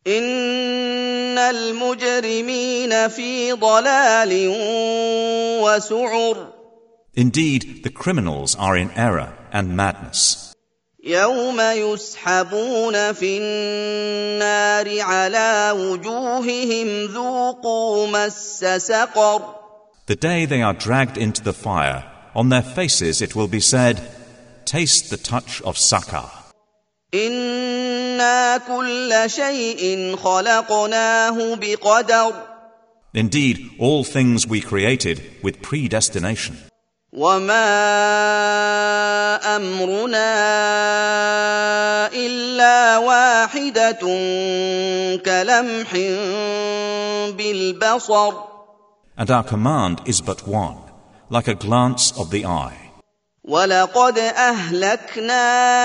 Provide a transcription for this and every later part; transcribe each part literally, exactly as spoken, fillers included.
إن المجرمين في ضلال وسعر. Indeed, the criminals are in error and madness. يوم يسحبون في النار على وجوههم ذوقوا مس سقر. The day they are dragged into the fire, on their faces it will be said, taste the touch of Saqar. إنا كل شيء خلقناه بقدر. Indeed, all things we created with predestination. وما أمرنا إلا واحدة كلمح بالبصر. And our command is but one, like a glance of the eye. وَلَقَدْ أَهْلَكْنَا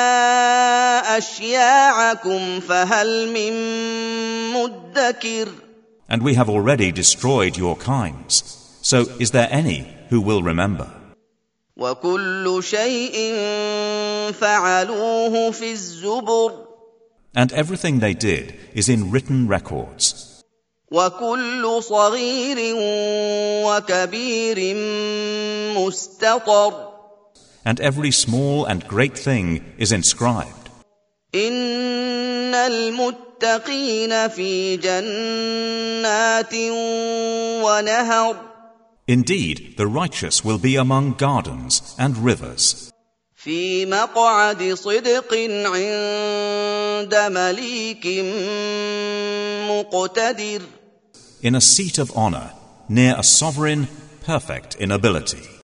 أَشْيَاعَكُمْ فَهَلْ مِن مُّدَّكِرٍ. And we have already destroyed your kinds. So is there any who will remember? وَكُلُّ شَيْءٍ فَعَلُوهُ فِي الزُّبُرِ. And everything they did is in written records. وَكُلُّ صَغِيرٍ وَكَبِيرٍ مُسْتَطَرٍ. And every small and great thing is inscribed. إِنَّ الْمُتَّقِينَ فِي جَنَّاتٍ وَنَهَرٍ. Indeed, the righteous will be among gardens and rivers. في مقعد صدق عند مليك مقتدر. In a seat of honor, near a sovereign perfect in ability.